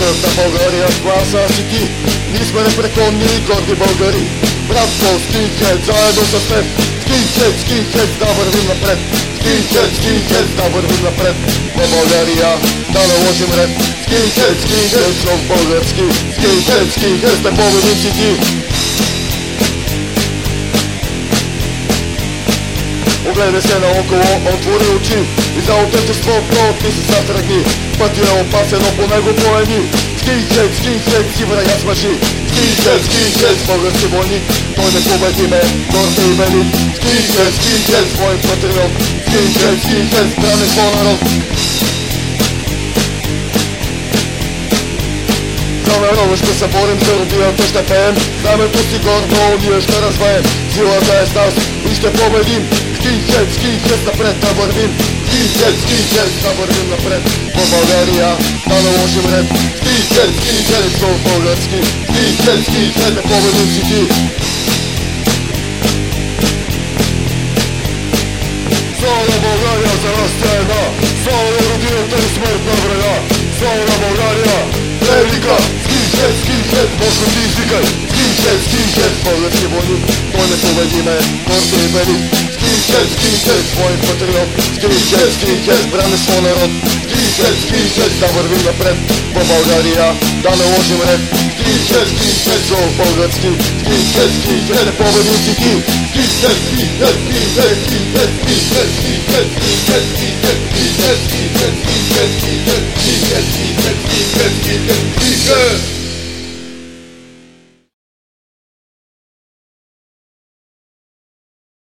Сърта България, гласа си ти. Ние сме непреклонни и горди българи. Братство, скинхед, заедно с теб. Скинхед, да вървим напред. Скинхед, да вървим напред. В България да наложим ред. Скинхед, нов български. Скинхед, сте победници ти. Огледай се наоколо, отвори очи и за отечеството ти се затръгни. Пътя е опасен, но по него поеми. Скинхед, си врага смаши. Скинхед, български войник, той не победи ме, горда и велик. Скинхед, твой патриот. Скинхед, браниш твой народ. За народа ще се борим, за родината ще пеем. Знамето си гордо, ние ще развеем. Силата е с нас и ще победим. Скинхед, напред да вървим. Скинхед, да вървим напред. В България да наложим ред. Скинхед, нов български. Скинхед, да победим си ти. Слава на България, за нас тя е една. Слава на родината и смърт на врага. Слава на България, велика. Скинхед, мощно ти извикай. Скинхед, български войник, той не победи ме, горда и велик. Скинхед, твой патриот. Скинхед, браниш твой народ. Скинхед, да вървим напред. В България да наложим ред. Скинхед, зов български. Скинхед, да победим си ти. Скинхед.